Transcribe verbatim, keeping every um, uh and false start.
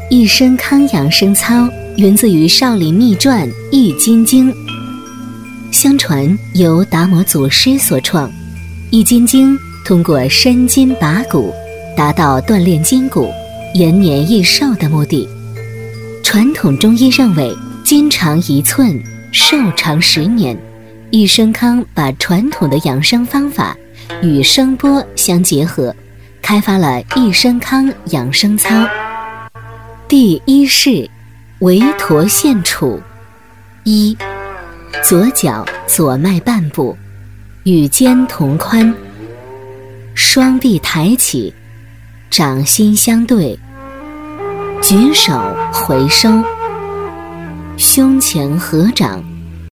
益生康养生操源自于少林秘传《易筋经》，相传由达摩祖师所创。《易筋经》通过生筋拔骨，达到锻炼筋骨、延年益寿的目的。传统中医认为，筋长一寸，寿长十年。益生康把传统的养生方法与声波相结合，开发了益生康养生操。第一式，围驼线杵。一，左脚左脉半步，与肩同宽，双臂抬起，掌心相对，举手回收，胸前合掌，